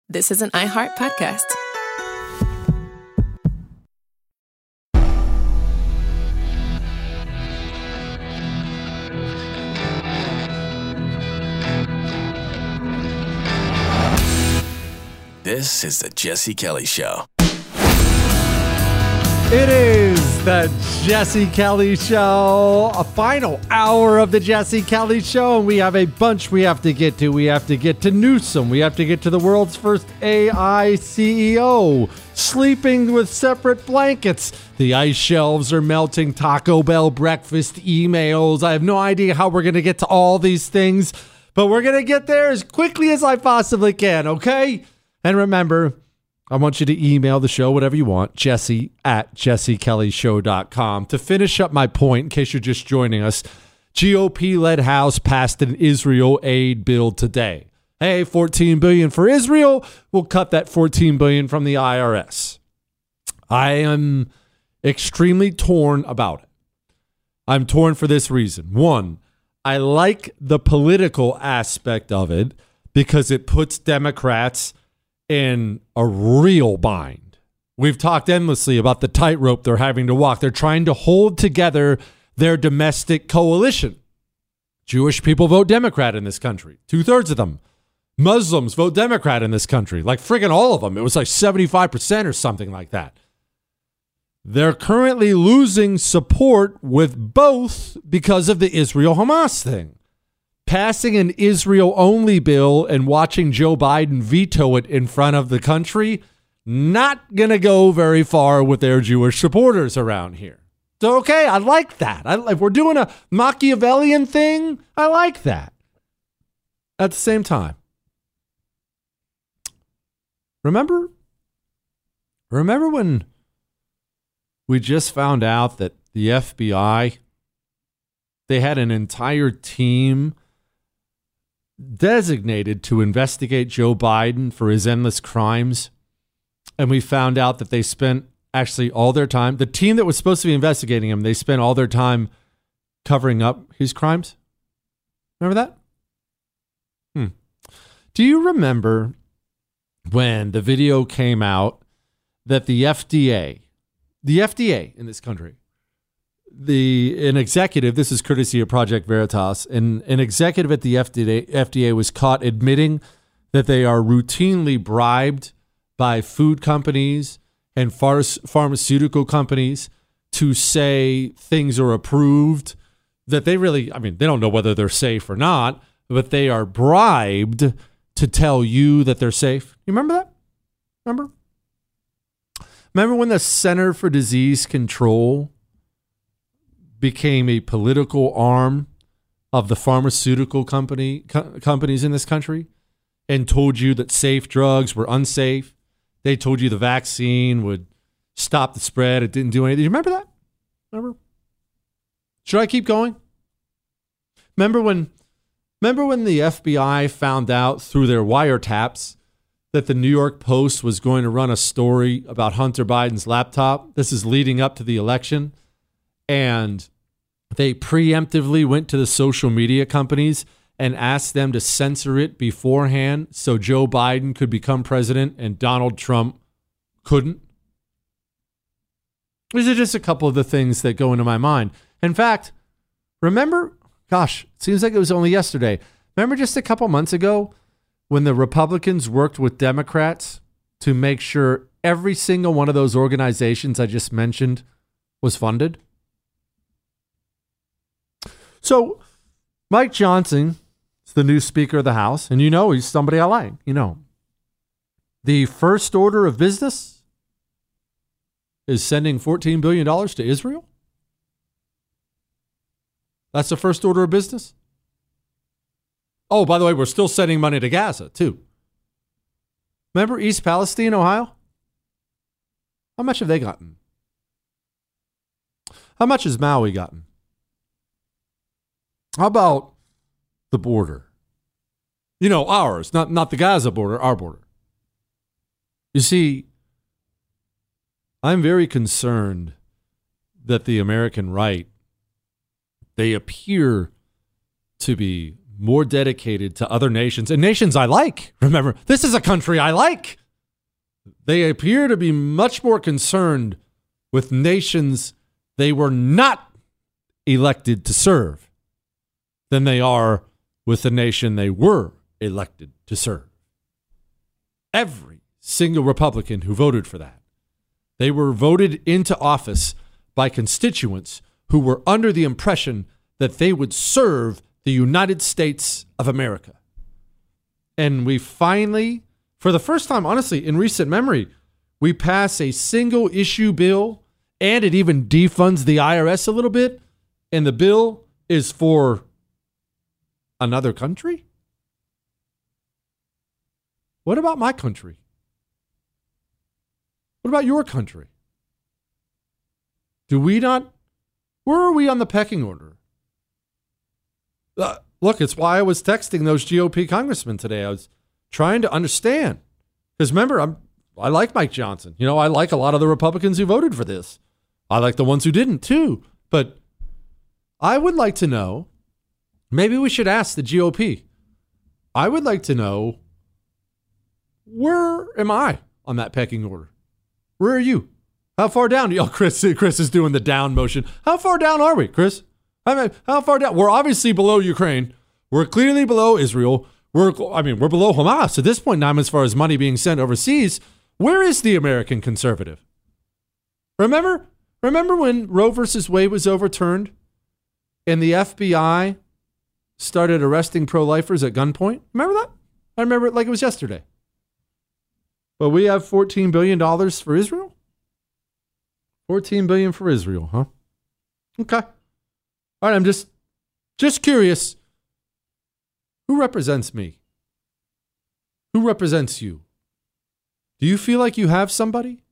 This is an iHeart podcast. This is the Jesse Kelly Show. It is the Jesse Kelly Show, a final hour of the Jesse Kelly Show, and we have a bunch we have to get to. We have to get to Newsom. We have to get to the world's first AI CEO, sleeping with separate blankets. The ice shelves are melting, Taco Bell breakfast emails. I have no idea how we're going to get to all these things, but we're going to get there as quickly as I possibly can, okay? And remember, I want you to email the show, whatever you want, jesse@jessekellyshow.com. To finish up my point, in case you're just joining us, GOP-led House passed an Israel aid bill today. Hey, $14 billion for Israel. We'll cut that $14 billion from the IRS. I am extremely torn about it. I'm torn for this reason. One, I like the political aspect of it because it puts Democrats in a real bind. We've talked endlessly about the tightrope they're having to walk. They're trying to hold together their domestic coalition. Jewish people vote Democrat in this country. 2/3 of them. Muslims vote Democrat in this country. Like friggin' all of them. It was like 75% or something like that. They're currently losing support with both because of the Israel-Hamas thing. Passing an Israel-only bill and watching Joe Biden veto it in front of the country, not going to go very far with their Jewish supporters around here. So, okay, I like that. If we're doing a Machiavellian thing, I like that. At the same time, remember when we just found out that the FBI, they had an entire team designated to investigate Joe Biden for his endless crimes. And we found out that they spent actually all their time, the team that was supposed to be investigating him, they spent all their time covering up his crimes. Remember that? Do you remember when the video came out that the FDA in this country, an executive, this is courtesy of Project Veritas, an executive at the FDA was caught admitting that they are routinely bribed by food companies and pharmaceutical companies to say things are approved that they really, they don't know whether they're safe or not, but they are bribed to tell you that they're safe. You remember that? Remember when the Center for Disease Control became a political arm of the pharmaceutical companies in this country and told you that safe drugs were unsafe? They told you the vaccine would stop the spread. It didn't do anything. You remember that? Remember? Should I keep going? Remember when the FBI found out through their wiretaps that the New York Post was going to run a story about Hunter Biden's laptop? This is leading up to the election. And they preemptively went to the social media companies and asked them to censor it beforehand so Joe Biden could become president and Donald Trump couldn't. These are just a couple of the things that go into my mind. In fact, remember, gosh, it seems like it was only yesterday. Remember just a couple months ago when the Republicans worked with Democrats to make sure every single one of those organizations I just mentioned was funded? So Mike Johnson is the new Speaker of the House, and he's somebody I like. The first order of business is sending $14 billion to Israel. That's the first order of business. Oh, by the way, we're still sending money to Gaza, too. Remember East Palestine, Ohio? How much have they gotten? How much has Maui gotten? How about the border? Ours, not the Gaza border, our border. You see, I'm very concerned that the American right, they appear to be more dedicated to other nations and nations I like. Remember, this is a country I like. They appear to be much more concerned with nations they were not elected to serve than they are with the nation they were elected to serve. Every single Republican who voted for that, they were voted into office by constituents who were under the impression that they would serve the United States of America. And we finally, for the first time, honestly, in recent memory, we pass a single issue bill, and it even defunds the IRS a little bit. And the bill is for another country? What about my country? What about your country? Do we not? Where are we on the pecking order? Look, it's why I was texting those GOP congressmen today. I was trying to understand. Because remember, I like Mike Johnson. You know, I like a lot of the Republicans who voted for this. I like the ones who didn't too. But I would like to know, maybe we should ask the GOP. I would like to know, where am I on that pecking order? Where are you? How far down? Oh, Chris is doing the down motion. How far down are we, Chris? I mean, how far down? We're obviously below Ukraine. We're clearly below Israel. We're below Hamas at this point in time as far as money being sent overseas. Where is the American conservative? Remember when Roe versus Wade was overturned and the FBI started arresting pro-lifers at gunpoint? Remember that? I remember it like it was yesterday. But we have $14 billion for Israel? $14 billion for Israel, huh? Okay. All right, I'm just curious. Who represents me? Who represents you? Do you feel like you have somebody?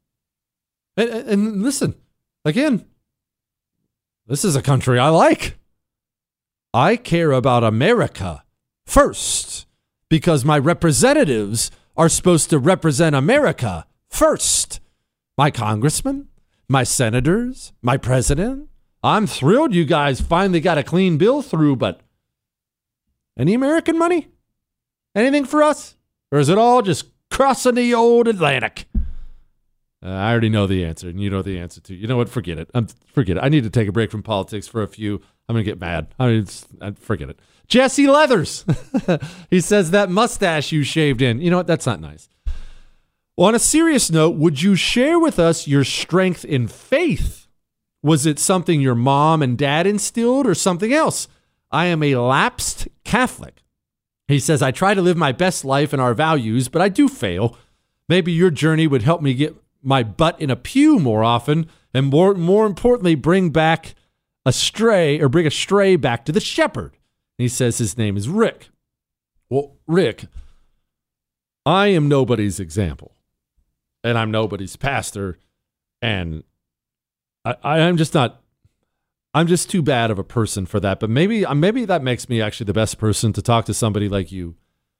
And listen, again, this is a country I like. I care about America first because my representatives are supposed to represent America first. My congressmen, my senators, my president. I'm thrilled you guys finally got a clean bill through, but any American money? Anything for us? Or is it all just crossing the old Atlantic? I already know the answer, and you know the answer too. You know what? Forget it. Forget it. I need to take a break from politics for a few. I'm going to get mad. Forget it. Jesse Leathers. He says that mustache you shaved in. You know what? That's not nice. Well, on a serious note, would you share with us your strength in faith? Was it something your mom and dad instilled or something else? I am a lapsed Catholic. He says, I try to live my best life and our values, but I do fail. Maybe your journey would help me get my butt in a pew more often and more importantly, bring a stray back to the shepherd. And he says his name is Rick. Well, Rick, I am nobody's example and I'm nobody's pastor. And I'm just too bad of a person for that. But maybe that makes me actually the best person to talk to somebody like you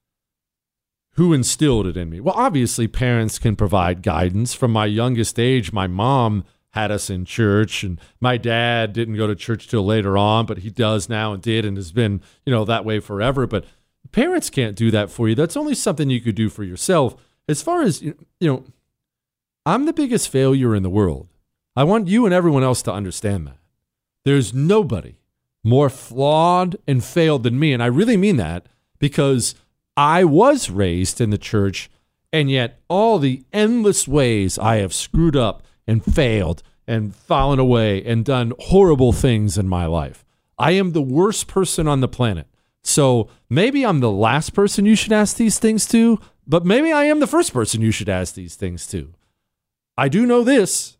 who instilled it in me. Well, obviously parents can provide guidance. From my youngest age, my mom had us in church and my dad didn't go to church till later on, but he does now and did and has been, that way forever. But parents can't do that for you. That's only something you could do for yourself. As far as, I'm the biggest failure in the world. I want you and everyone else to understand that. There's nobody more flawed and failed than me. And I really mean that because I was raised in the church, and yet all the endless ways I have screwed up and failed and fallen away and done horrible things in my life. I am the worst person on the planet. So maybe I'm the last person you should ask these things to, but maybe I am the first person you should ask these things to. I do know this.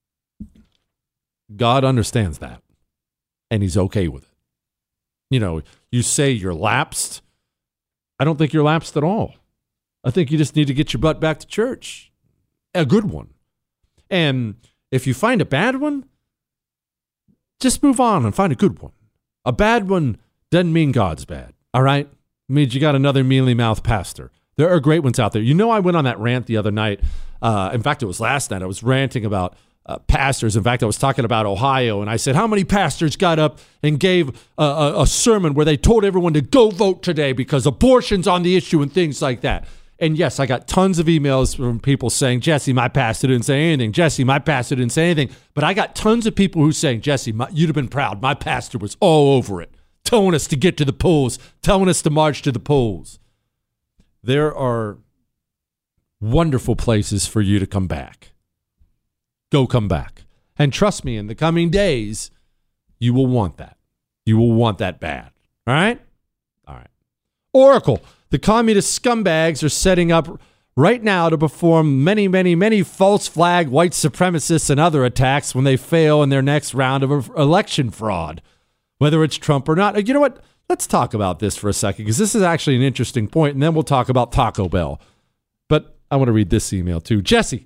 God understands that. And he's okay with it. You say you're lapsed. I don't think you're lapsed at all. I think you just need to get your butt back to church. A good one. And if you find a bad one, just move on and find a good one. A bad one doesn't mean God's bad. All right? It means you got another mealy-mouthed pastor. There are great ones out there. I went on that rant the other night. In fact, it was last night. I was ranting about pastors. In fact, I was talking about Ohio, and I said, how many pastors got up and gave a sermon where they told everyone to go vote today because abortion's on the issue and things like that? And yes, I got tons of emails from people saying, Jesse, my pastor didn't say anything. Jesse, my pastor didn't say anything. But I got tons of people who saying, Jesse, you'd have been proud. My pastor was all over it, telling us to get to the polls, telling us to march to the polls. There are wonderful places for you to come back. Go come back. And trust me, in the coming days, you will want that. You will want that bad. All right? All right. Oracle. The communist scumbags are setting up right now to perform many, many, many false flag white supremacists and other attacks when they fail in their next round of election fraud, whether it's Trump or not. You know what? Let's talk about this for a second, because this is actually an interesting point, and then we'll talk about Taco Bell. But I want to read this email too. Jesse,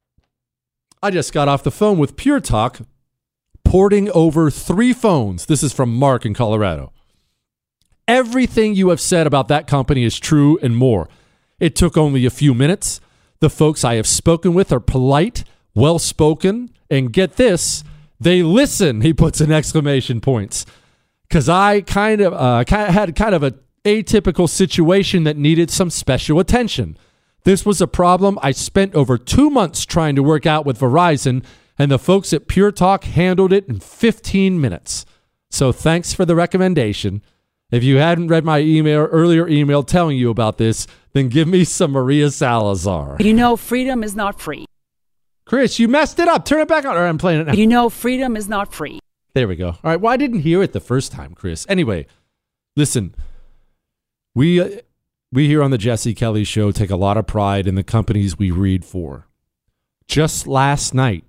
I just got off the phone with Pure Talk, porting over 3 phones. This is from Mark in Colorado. Everything you have said about that company is true and more. It took only a few minutes. The folks I have spoken with are polite, well-spoken, and get this, they listen, he puts in exclamation points. Because I had kind of an atypical situation that needed some special attention. This was a problem I spent over 2 months trying to work out with Verizon, and the folks at Pure Talk handled it in 15 minutes. So thanks for the recommendation. If you hadn't read my earlier email telling you about this, then give me some Maria Salazar. You know, freedom is not free. Chris, you messed it up. Turn it back on. Or I'm playing it now. You know, freedom is not free. There we go. All right. Well, I didn't hear it the first time, Chris. Anyway, listen, we here on the Jesse Kelly Show take a lot of pride in the companies we read for. Just last night,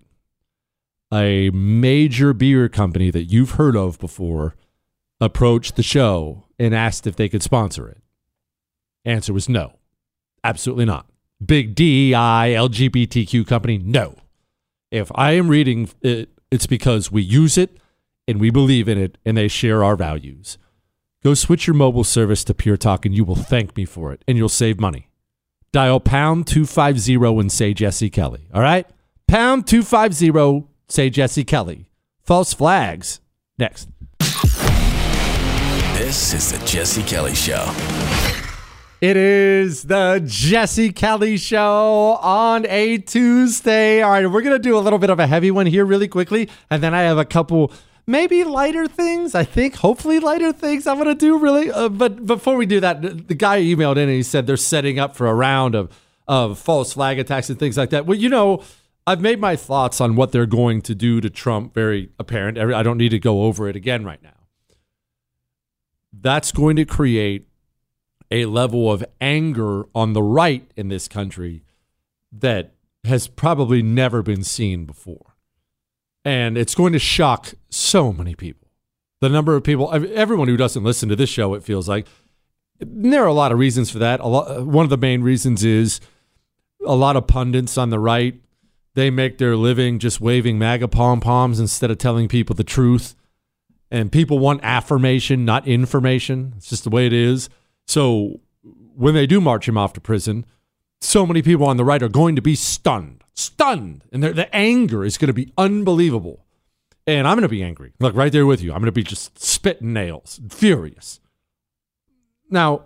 a major beer company that you've heard of before approached the show and asked if they could sponsor it. Answer was no. Absolutely not. Big DEI, LGBTQ company, no. If I am reading it, it's because we use it and we believe in it and they share our values. Go switch your mobile service to Pure Talk and you will thank me for it and you'll save money. Dial pound 250 and say Jesse Kelly. All right? Pound 250, say Jesse Kelly. False flags. Next. This is the Jesse Kelly Show. It is the Jesse Kelly Show on a Tuesday. All right, we're going to do a little bit of a heavy one here really quickly, and then I have a couple maybe lighter things, I think, hopefully lighter things I'm going to do really. But before we do that, the guy emailed in and he said they're setting up for a round of false flag attacks and things like that. Well, you know, I've made my thoughts on what they're going to do to Trump very apparent. I don't need to go over it again right now. That's going to create a level of anger on the right in this country that has probably never been seen before. And it's going to shock so many people. The number of people, everyone who doesn't listen to this show, it feels like. There are a lot of reasons for that. One of the main reasons is a lot of pundits on the right, they make their living just waving MAGA pom-poms instead of telling people the truth. And people want affirmation, not information. It's just the way it is. So when they do march him off to prison, so many people on the right are going to be stunned. And the anger is going to be unbelievable. And I'm going to be angry. Look, right there with you. I'm going to be just spitting nails, furious. Now,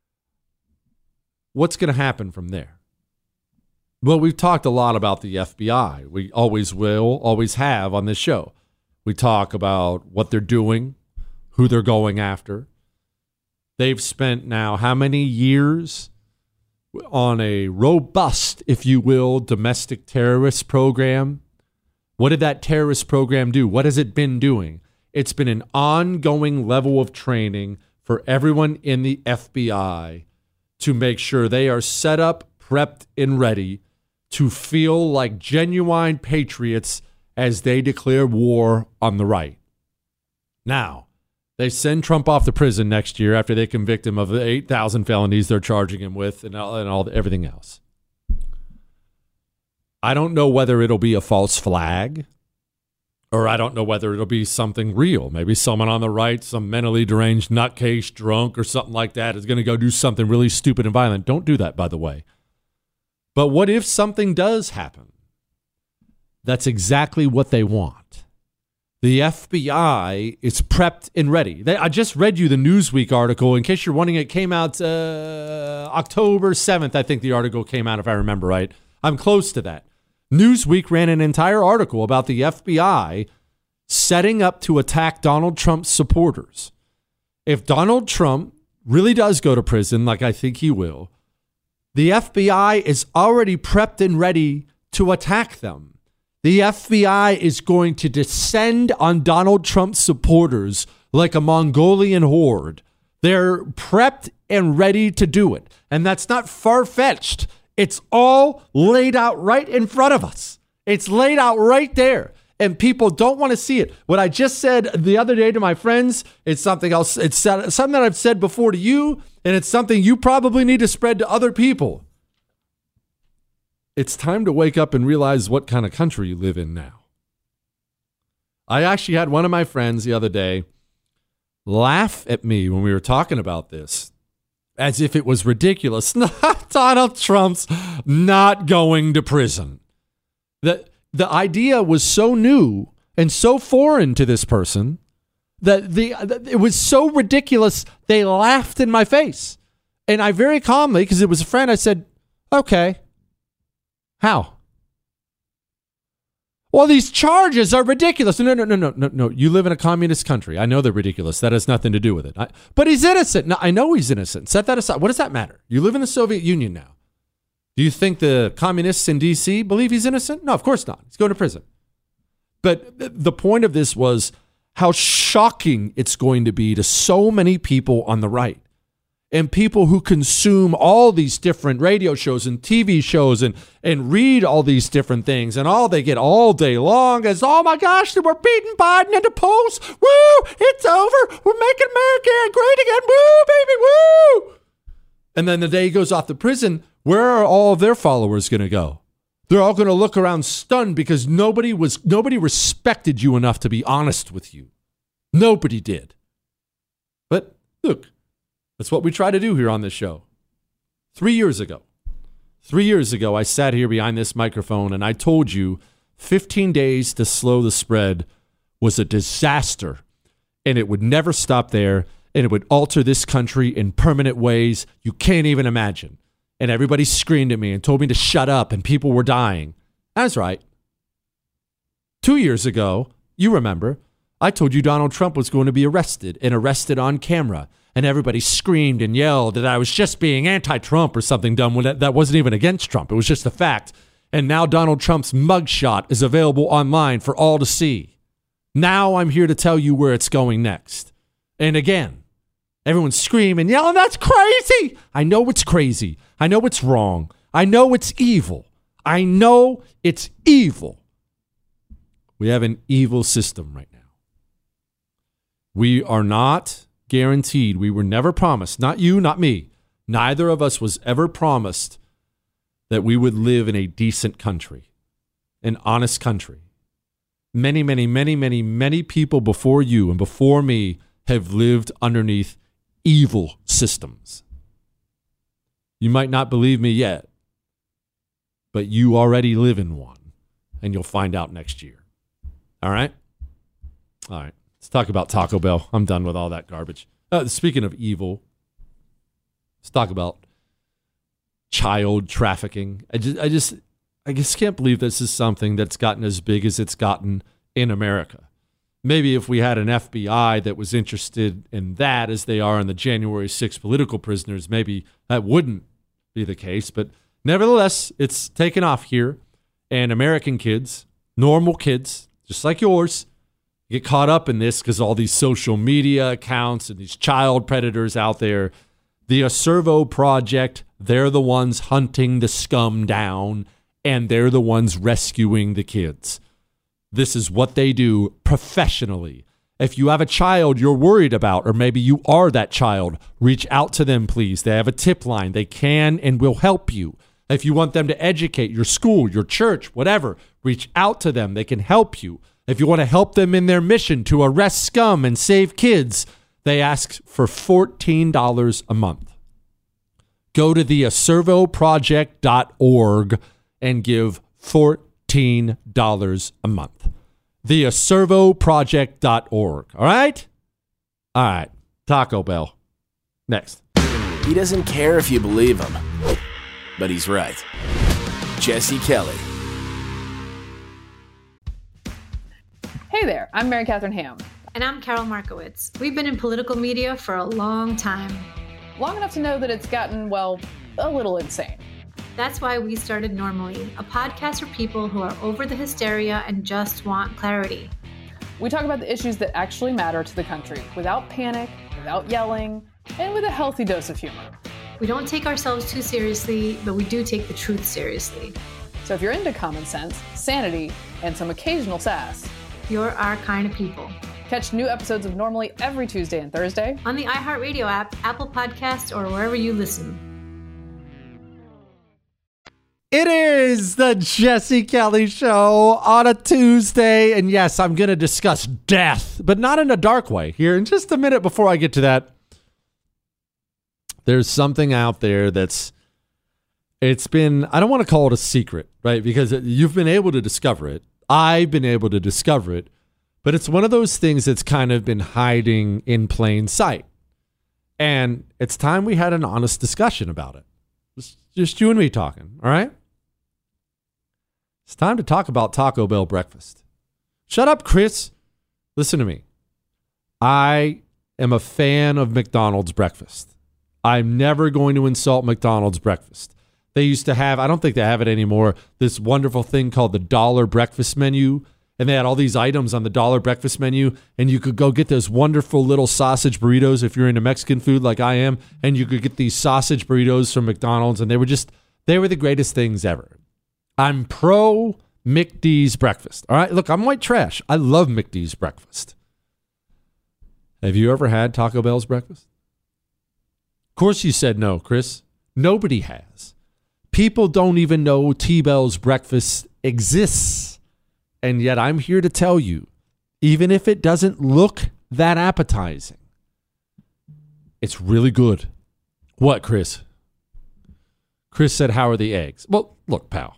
what's going to happen from there? Well, we've talked a lot about the FBI. We always will, always have on this show. We talk about what they're doing, who they're going after. They've spent now how many years on a robust, if you will, domestic terrorist program? What did that terrorist program do? What has it been doing? It's been an ongoing level of training for everyone in the FBI to make sure they are set up, prepped, and ready to feel like genuine patriots as they declare war on the right. Now, they send Trump off to prison next year after they convict him of the 8,000 felonies they're charging him with and everything else. I don't know whether it'll be a false flag or I don't know whether it'll be something real. Maybe someone on the right, some mentally deranged nutcase drunk or something like that is going to go do something really stupid and violent. Don't do that, by the way. But what if something does happen? That's exactly what they want. The FBI is prepped and ready. I just read you the Newsweek article. In case you're wondering, it came out October 7th, I think the article came out, if I remember right. I'm close to that. Newsweek ran an entire article about the FBI setting up to attack Donald Trump's supporters. If Donald Trump really does go to prison, like I think he will, the FBI is already prepped and ready to attack them. The FBI is going to descend on Donald Trump's supporters like a Mongolian horde. They're prepped and ready to do it. And that's not far-fetched. It's all laid out right in front of us. It's laid out right there. And people don't want to see it. What I just said the other day to my friends, it's something else. It's something that I've said before to you, and it's something you probably need to spread to other people. It's time to wake up and realize what kind of country you live in now. I actually had one of my friends the other day laugh at me when we were talking about this, as if it was ridiculous. Donald Trump's not going to prison. The idea was so new and so foreign to this person that it was so ridiculous, they laughed in my face. And I very calmly, because it was a friend, I said, okay, how? Well, these charges are ridiculous. No. You live in a communist country. I know they're ridiculous. That has nothing to do with it. But he's innocent. No, I know he's innocent. Set that aside. What does that matter? You live in the Soviet Union now. Do you think the communists in D.C. believe he's innocent? No, of course not. He's going to prison. But the point of this was how shocking it's going to be to so many people on the right and people who consume all these different radio shows and TV shows and read all these different things, and all they get all day long is, oh my gosh, we're beating Biden in the polls. Woo, it's over. We're making America great again. Woo, baby, woo. And then the day he goes off to prison, where are all of their followers going to go? They're all going to look around stunned because nobody respected you enough to be honest with you. Nobody did. But look, that's what we try to do here on this show. 3 years ago, I sat here behind this microphone and I told you 15 days to slow the spread was a disaster, and it would never stop there, and it would alter this country in permanent ways you can't even imagine. And everybody screamed at me and told me to shut up, and people were dying. That's right. 2 years ago, you remember, I told you Donald Trump was going to be arrested, and arrested on camera. And everybody screamed and yelled that I was just being anti-Trump or something dumb when that wasn't even against Trump. It was just a fact. And now Donald Trump's mugshot is available online for all to see. Now I'm here to tell you where it's going next. And again, everyone's screaming, yelling, that's crazy. I know it's crazy. I know it's wrong. I know it's evil. I know it's evil. We have an evil system right now. We are not guaranteed. We were never promised, not you, not me. Neither of us was ever promised that we would live in a decent country, an honest country. Many people before you and before me have lived underneath evil systems. You might not believe me yet, but you already live in one, and you'll find out next year. All right? All right. Let's talk about Taco Bell. I'm done with all that garbage. Speaking of evil, let's talk about child trafficking. I just can't believe this is something that's gotten as big as it's gotten in America. Maybe if we had an FBI that was interested in that as they are in the January 6th political prisoners, maybe that wouldn't be the case. But nevertheless, it's taken off here. And American kids, normal kids, just like yours, get caught up in this because all these social media accounts and these child predators out there. The Acervo Project, they're the ones hunting the scum down, and they're the ones rescuing the kids. This is what they do professionally. If you have a child you're worried about, or maybe you are that child, reach out to them, please. They have a tip line. They can and will help you. If you want them to educate your school, your church, whatever, reach out to them. They can help you. If you want to help them in their mission to arrest scum and save kids, they ask for $14 a month. Go to theacervoproject.org and give $14 $15 a month. TheAcervoProject.org. All right? All right. Taco Bell. Next. He doesn't care if you believe him, but he's right. Jesse Kelly. Hey there, I'm Mary Catherine Ham. And I'm Carol Markowitz. We've been in political media for a long time. Long enough to know that it's gotten, well, a little insane. That's why we started Normally, a podcast for people who are over the hysteria and just want clarity. We talk about the issues that actually matter to the country, without panic, without yelling, and with a healthy dose of humor. We don't take ourselves too seriously, but we do take the truth seriously. So if you're into common sense, sanity, and some occasional sass, you're our kind of people. Catch new episodes of Normally every Tuesday and Thursday on the iHeartRadio app, Apple Podcasts, or wherever you listen. It is the Jesse Kelly Show on a Tuesday. And yes, I'm going to discuss death, but not in a dark way here. In just a minute before I get to that, there's something out there it's been, I don't want to call it a secret, right? Because you've been able to discover it. I've been able to discover it. But it's one of those things that's kind of been hiding in plain sight. And it's time we had an honest discussion about it. It's just you and me talking, all right? It's time to talk about Taco Bell breakfast. Shut up, Chris. Listen to me. I am a fan of McDonald's breakfast. I'm never going to insult McDonald's breakfast. They used to have, I don't think they have it anymore, this wonderful thing called the $1 breakfast menu. And they had all these items on the $1 breakfast menu, and you could go get those wonderful little sausage burritos if you're into Mexican food like I am, and you could get these sausage burritos from McDonald's, and they were the greatest things ever. I'm pro McD's breakfast. All right, look, I'm white trash. I love McD's breakfast. Have you ever had Taco Bell's breakfast? Of course you said no, Chris. Nobody has. People don't even know T-Bell's breakfast exists. And yet I'm here to tell you, even if it doesn't look that appetizing, it's really good. What, Chris? Chris said, how are the eggs? Well, look, pal.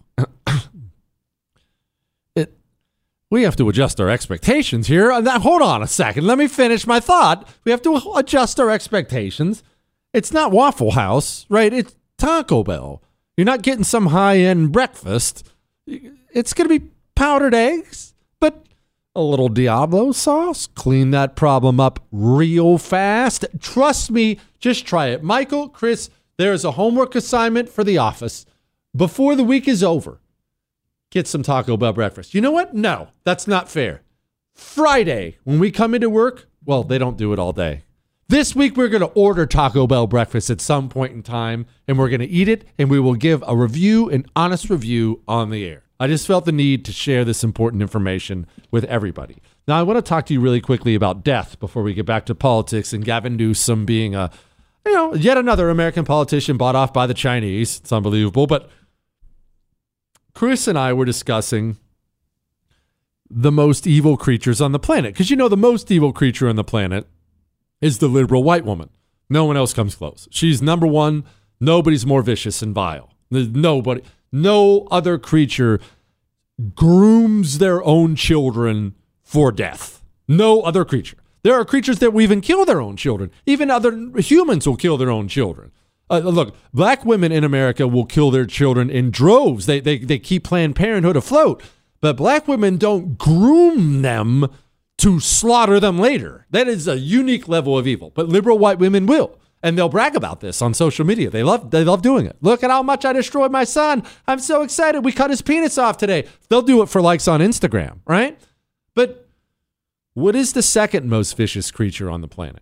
We have to adjust our expectations here. Hold on a second. Let me finish my thought. We have to adjust our expectations. It's not Waffle House, right? It's Taco Bell. You're not getting some high-end breakfast. It's going to be powdered eggs, but a little Diablo sauce. Clean that problem up real fast. Trust me, just try it. Michael, Chris, there's a homework assignment for the office. Before the week is over, get some Taco Bell breakfast. You know what? No, that's not fair. Friday, when we come into work, well, they don't do it all day. This week, we're going to order Taco Bell breakfast at some point in time, and we're going to eat it, and we will give a review, an honest review on the air. I just felt the need to share this important information with everybody. Now, I want to talk to you really quickly about death before we get back to politics and Gavin Newsom being yet another American politician bought off by the Chinese. It's unbelievable. But Chris and I were discussing the most evil creatures on the planet. Because the most evil creature on the planet is the liberal white woman. No one else comes close. She's number one. Nobody's more vicious and vile. There's nobody. No other creature grooms their own children for death. No other creature. There are creatures that will even kill their own children. Even other humans will kill their own children. Look, black women in America will kill their children in droves. They keep Planned Parenthood afloat. But black women don't groom them to slaughter them later. That is a unique level of evil. But liberal white women will. And they'll brag about this on social media. They love doing it. Look at how much I destroyed my son. I'm so excited. We cut his penis off today. They'll do it for likes on Instagram, right? But what is the second most vicious creature on the planet?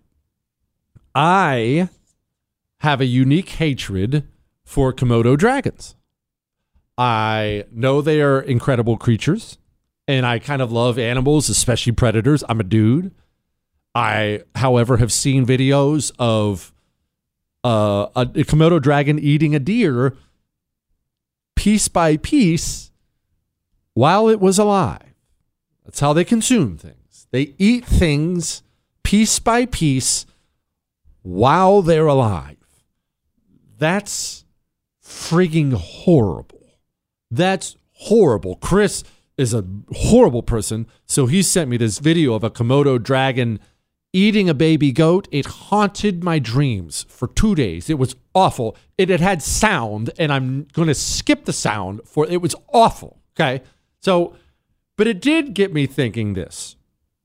I have a unique hatred for Komodo dragons. I know they are incredible creatures, and I kind of love animals, especially predators. I'm a dude. I, however, have seen videos of a Komodo dragon eating a deer piece by piece while it was alive. That's how they consume things. They eat things piece by piece while they're alive. That's frigging horrible. That's horrible. Chris is a horrible person, so he sent me this video of a Komodo dragon eating a baby goat. It haunted my dreams for 2 days. It was awful. It had sound, and I'm going to skip the sound for it. Was awful. Okay, so, but it did get me thinking this.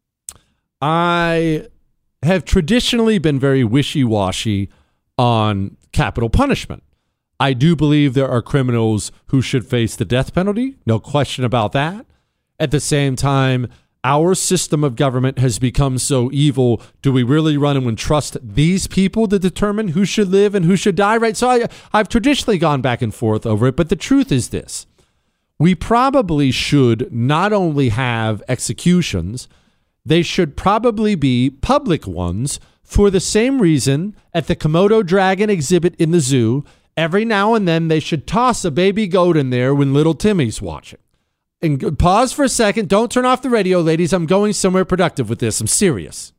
I have traditionally been very wishy-washy on capital punishment. I do believe there are criminals who should face the death penalty. No question about that. At the same time, our system of government has become so evil. Do we really run and trust these people to determine who should live and who should die? Right. So I've traditionally gone back and forth over it. But the truth is this. We probably should not only have executions, they should probably be public ones for the same reason at the Komodo dragon exhibit in the zoo. Every now and then they should toss a baby goat in there when little Timmy's watching. And pause for a second. Don't turn off the radio, ladies. I'm going somewhere productive with this. I'm serious.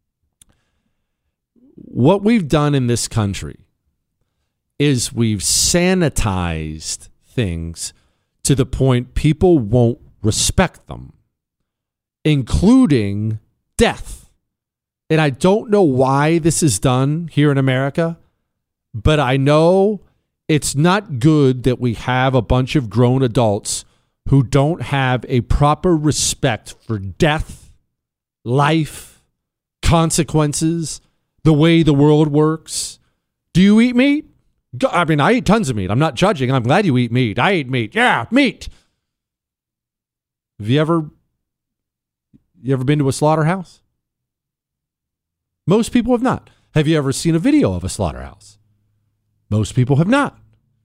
What we've done in this country is we've sanitized things to the point people won't respect them, including death. And I don't know why this is done here in America, but I know it's not good that we have a bunch of grown adults who don't have a proper respect for death, life, consequences, the way the world works. Do you eat meat? I mean, I eat tons of meat. I'm not judging. I'm glad you eat meat. I eat meat. Yeah, meat. Have you ever been to a slaughterhouse? Most people have not. Have you ever seen a video of a slaughterhouse? Most people have not.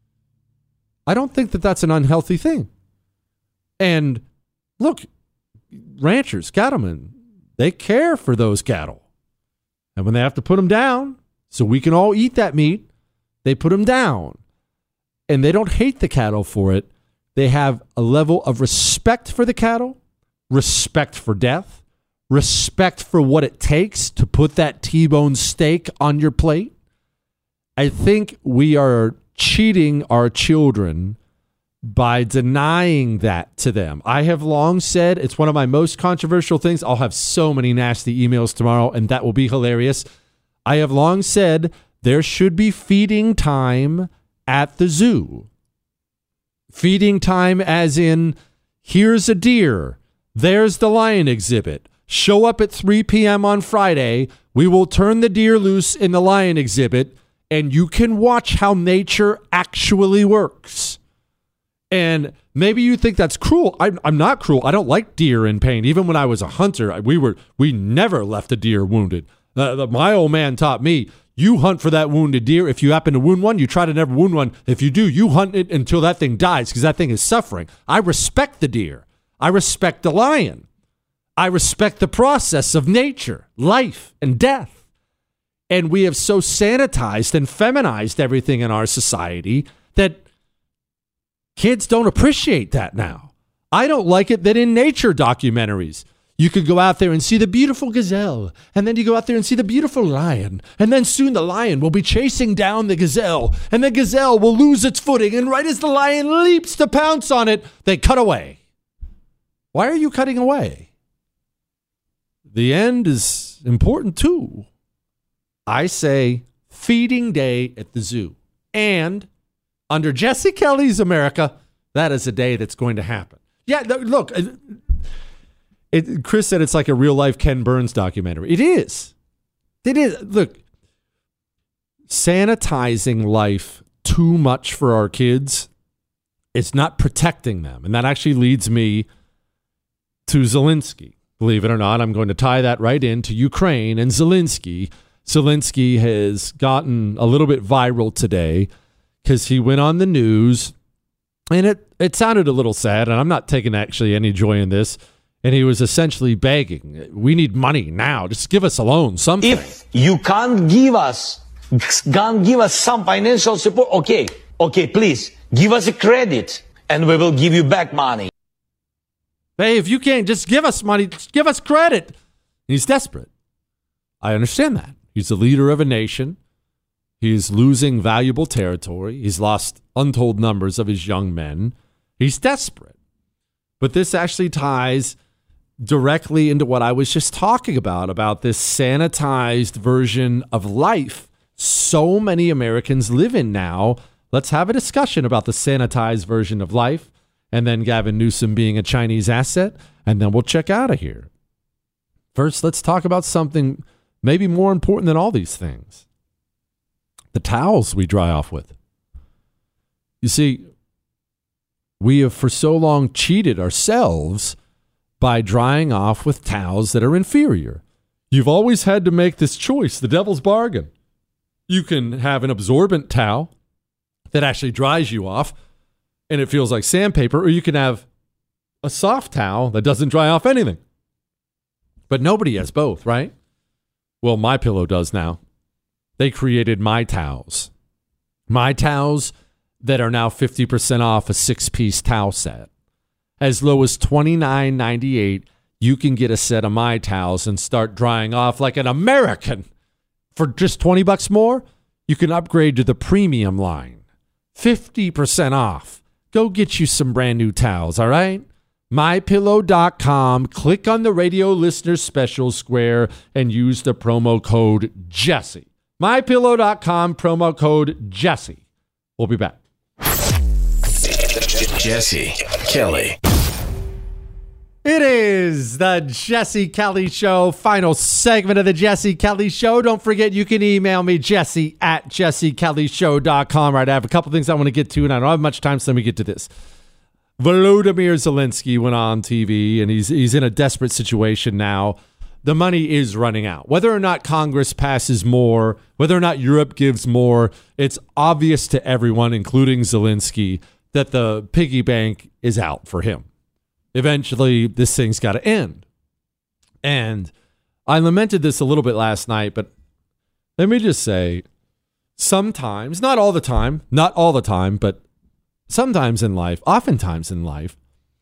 I don't think that that's an unhealthy thing. And look, ranchers, cattlemen, they care for those cattle. And when they have to put them down so we can all eat that meat, they put them down. And they don't hate the cattle for it. They have a level of respect for the cattle, respect for death, respect for what it takes to put that T-bone steak on your plate. I think we are cheating our children by denying that to them. I have long said it's one of my most controversial things. I'll have so many nasty emails tomorrow, and that will be hilarious. I have long said there should be feeding time at the zoo. Feeding time as in, here's a deer, there's the lion exhibit. Show up at 3 p.m. on Friday. We will turn the deer loose in the lion exhibit, and you can watch how nature actually works. And maybe you think that's cruel. I'm not cruel. I don't like deer in pain. Even when I was a hunter, we never left a deer wounded. My old man taught me, you hunt for that wounded deer. If you happen to wound one, you try to never wound one. If you do, you hunt it until that thing dies because that thing is suffering. I respect the deer. I respect the lion. I respect the process of nature, life, and death. And we have so sanitized and feminized everything in our society that kids don't appreciate that now. I don't like it that in nature documentaries, you could go out there and see the beautiful gazelle, and then you go out there and see the beautiful lion, and then soon the lion will be chasing down the gazelle, and the gazelle will lose its footing, and right as the lion leaps to pounce on it, they cut away. Why are you cutting away? The end is important too. I say feeding day at the zoo. And under Jesse Kelly's America, that is a day that's going to happen. Yeah, look, Chris said it's like a real-life Ken Burns documentary. It is. It is. Look, sanitizing life too much for our kids, it's not protecting them. And that actually leads me to Zelensky. Believe it or not, I'm going to tie that right into Ukraine and Zelensky. Zelensky has gotten a little bit viral today because he went on the news, and it sounded a little sad, and I'm not taking actually any joy in this, and he was essentially begging, we need money now. Just give us a loan, something. If you can't give us some financial support, okay, please, give us a credit, and we will give you back money. Hey, if you can't just give us money, just give us credit. He's desperate. I understand that. He's the leader of a nation. He's losing valuable territory. He's lost untold numbers of his young men. He's desperate. But this actually ties directly into what I was just talking about this sanitized version of life so many Americans live in now. Let's have a discussion about the sanitized version of life, and then Gavin Newsom being a Chinese asset, and then we'll check out of here. First, let's talk about something maybe more important than all these things. The towels we dry off with. You see, we have for so long cheated ourselves by drying off with towels that are inferior. You've always had to make this choice, the devil's bargain. You can have an absorbent towel that actually dries you off and it feels like sandpaper, or you can have a soft towel that doesn't dry off anything. But nobody has both, right? Well, MyPillow does now. They created My Towels. My Towels that are now 50% off a 6-piece towel set. As low as $29.98, you can get a set of My Towels and start drying off like an American. For just $20 more, you can upgrade to the premium line. 50% off. Go get you some brand new towels, all right? MyPillow.com. Click on the radio listener special square and use the promo code Jesse. MyPillow.com, promo code Jesse. We'll be back. Jesse Kelly. It is the Jesse Kelly Show, final segment of the Jesse Kelly Show. Don't forget, you can email me, jesse@jessekellyshow.com. Right, I have a couple things I want to get to, and I don't have much time, so let me get to this. Volodymyr Zelensky went on TV, and he's in a desperate situation now. The money is running out. Whether or not Congress passes more, whether or not Europe gives more, it's obvious to everyone, including Zelensky, that the piggy bank is out for him. Eventually, this thing's got to end. And I lamented this a little bit last night, but let me just say, sometimes, not all the time, but sometimes in life, oftentimes in life,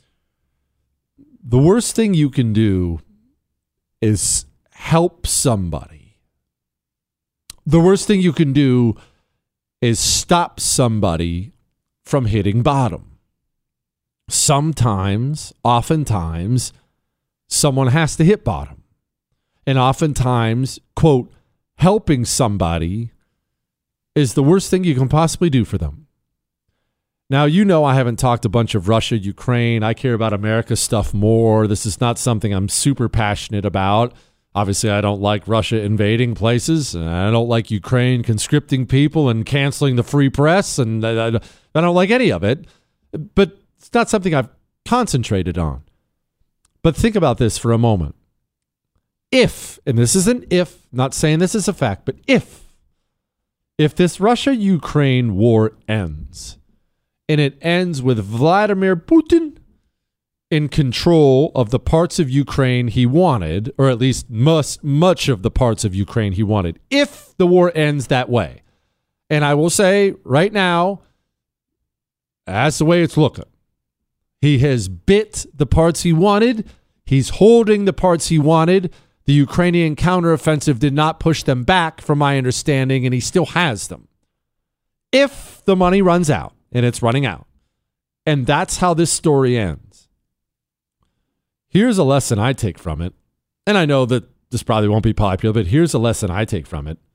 the worst thing you can do is help somebody. The worst thing you can do is stop somebody from hitting bottom. Sometimes, oftentimes, someone has to hit bottom. And oftentimes, quote, helping somebody is the worst thing you can possibly do for them. Now, you know I haven't talked a bunch of Russia, Ukraine. I care about America stuff more. This is not something I'm super passionate about. Obviously, I don't like Russia invading places. And I don't like Ukraine conscripting people and canceling the free press. And I don't like any of it. But it's not something I've concentrated on. But think about this for a moment. If, and this isn't if, not saying this is a fact, but if this Russia-Ukraine war ends, and it ends with Vladimir Putin in control of the parts of Ukraine he wanted, or at least much of the parts of Ukraine he wanted, if the war ends that way, and I will say right now, that's the way it's looking. He has bit the parts he wanted. He's holding the parts he wanted. The Ukrainian counteroffensive did not push them back, from my understanding, and he still has them. If the money runs out, and it's running out, and that's how this story ends, here's a lesson I take from it. And I know that this probably won't be popular, but here's a lesson I take from it.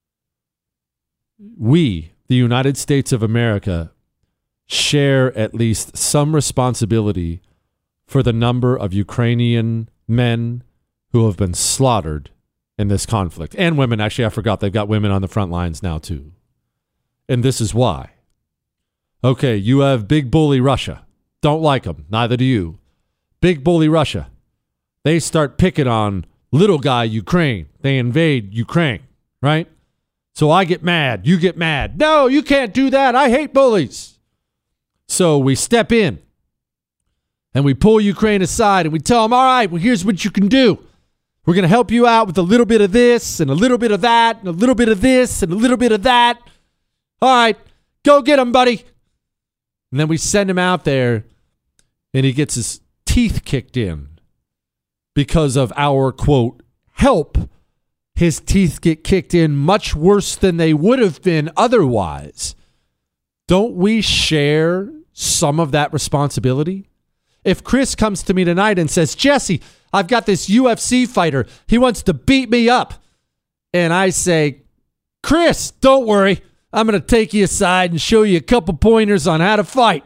We, the United States of America, share at least some responsibility for the number of Ukrainian men who have been slaughtered in this conflict. And women. Actually, I forgot they've got women on the front lines now too. And this is why. Okay, you have big bully Russia. Don't like them. Neither do you. Big bully Russia. They start picking on little guy Ukraine. They invade Ukraine, right? So I get mad. You get mad. No, you can't do that. I hate bullies. So we step in and we pull Ukraine aside and we tell them, all right, well, here's what you can do. We're going to help you out with a little bit of this and a little bit of that and a little bit of this and a little bit of that. All right, go get him, buddy. And then we send him out there and he gets his teeth kicked in because of our, quote, help. His teeth get kicked in much worse than they would have been otherwise. Don't we share some of that responsibility? If Chris comes to me tonight and says, Jesse, I've got this UFC fighter. He wants to beat me up. And I say, Chris, don't worry. I'm going to take you aside and show you a couple pointers on how to fight.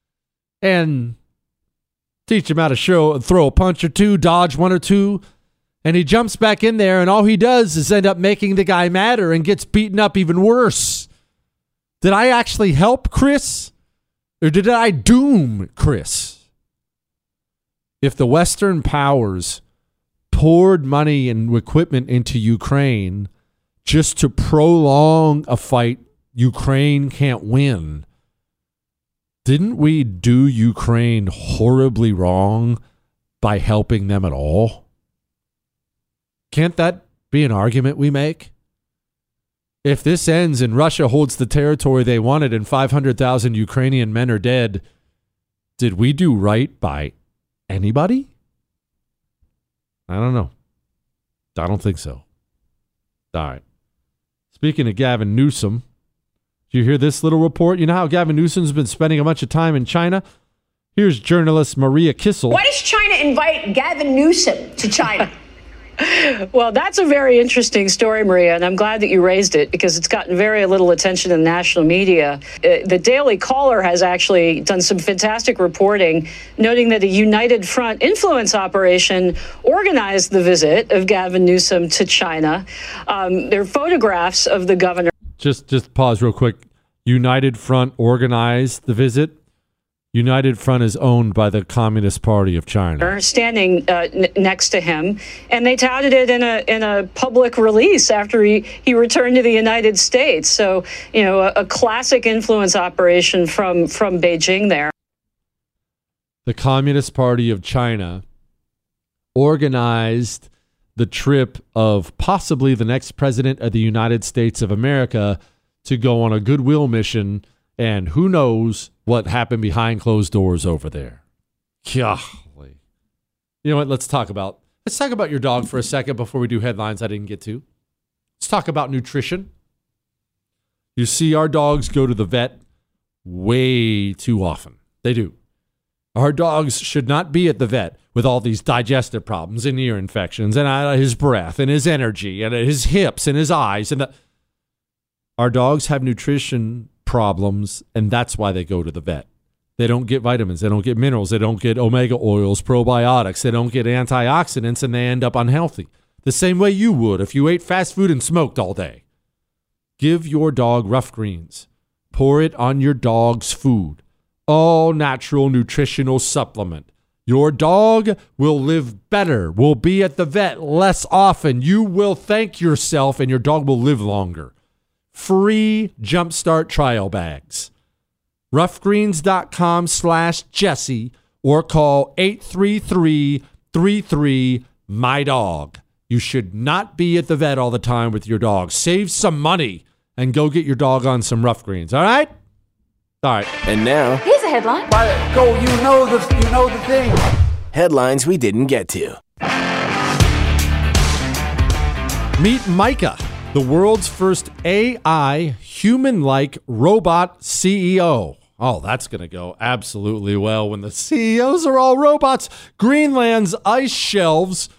And teach him how to throw a punch or two, dodge one or two. And he jumps back in there, and all he does is end up making the guy madder and gets beaten up even worse. Did I actually help Chris? Or did I doom Chris? If the Western powers poured money and equipment into Ukraine just to prolong a fight Ukraine can't win, didn't we do Ukraine horribly wrong by helping them at all? Can't that be an argument we make? If this ends and Russia holds the territory they wanted and 500,000 Ukrainian men are dead, did we do right by anybody? I don't know. I don't think so. All right. Speaking of Gavin Newsom, did you hear this little report? You know how Gavin Newsom's been spending a bunch of time in China? Here's journalist Maria Kissel. Why does China invite Gavin Newsom to China? Well, that's a very interesting story, Maria, and I'm glad that you raised it because it's gotten very little attention in the national media. The Daily Caller has actually done some fantastic reporting, noting that a United Front influence operation organized the visit of Gavin Newsom to China. There are photographs of the governor. Just pause real quick. United Front organized the visit. United Front is owned by the Communist Party of China. Standing next to him, and they touted it in a public release after he returned to the United States. So, you know, a classic influence operation from Beijing there. The Communist Party of China organized the trip of possibly the next president of the United States of America to go on a goodwill mission. And who knows what happened behind closed doors over there. Golly. You know what? Let's talk about your dog for a second before we do headlines I didn't get to. Let's talk about nutrition. You see, our dogs go to the vet way too often. They do. Our dogs should not be at the vet with all these digestive problems and ear infections and his breath and his energy and his hips and his eyes. Our dogs have nutrition problems, and that's why they go to the vet. They don't get vitamins, they don't get minerals, they don't get omega oils, probiotics, they don't get antioxidants, and they end up unhealthy. The same way you would if you ate fast food and smoked all day. Give your dog Rough Greens. Pour it on your dog's food. All natural nutritional supplement. Your dog will live better, will be at the vet less often. You will thank yourself, and your dog will live longer. Free Jumpstart trial bags. Roughgreens.com/Jesse or call 833-33-MY-DOG. You should not be at the vet all the time with your dog. Save some money and go get your dog on some Rough Greens. All right? All right. And now, Here's a headline. You know the thing. headlines we didn't get to. Meet Micah, the world's first AI human-like robot CEO. Oh, that's going to go absolutely well when the CEOs are all robots. Greenland's ice shelves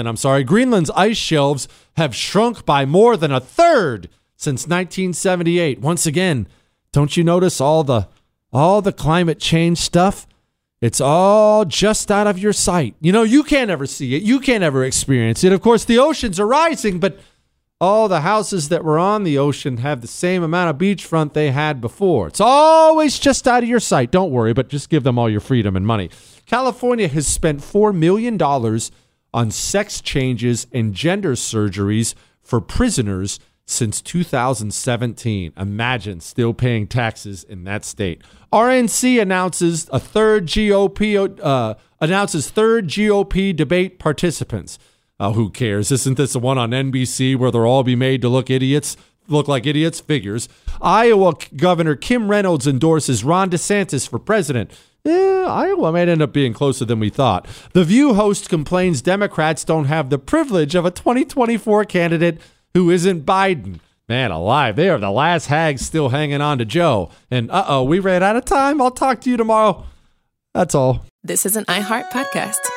have shrunk by more than a third since 1978. Once again, don't you notice all the climate change stuff? It's all just out of your sight. You know, you can't ever see it. You can't ever experience it. Of course, the oceans are rising, but all the houses that were on the ocean have the same amount of beachfront they had before. It's always just out of your sight. Don't worry, but just give them all your freedom and money. California has spent $4 million on sex changes and gender surgeries for prisoners since 2017. Imagine still paying taxes in that state. RNC announces third GOP debate participants. Who cares? Isn't this the one on NBC where they'll all be made to look like idiots? Figures. Iowa Governor Kim Reynolds endorses Ron DeSantis for president. Iowa might end up being closer than we thought. The View host complains Democrats don't have the privilege of a 2024 candidate who isn't Biden. Man alive, they are the last hags still hanging on to Joe. And we ran out of time. I'll talk to you tomorrow. That's all. This is an iHeart podcast.